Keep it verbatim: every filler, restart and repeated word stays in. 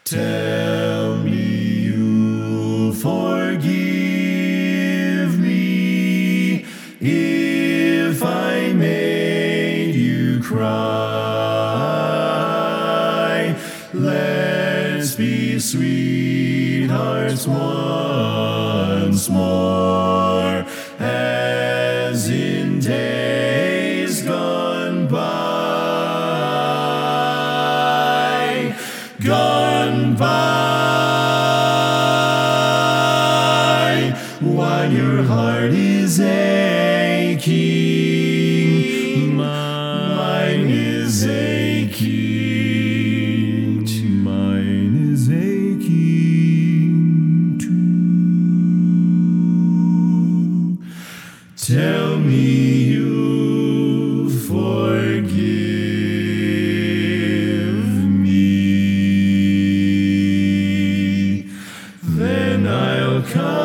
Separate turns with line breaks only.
Tell me you forgive me if I made you cry. Let's be sweethearts once more, as in days gone by, gone by, while your heart is aching, mine is aching too. Mine is aching too. Tell me you forgive me, then I'll come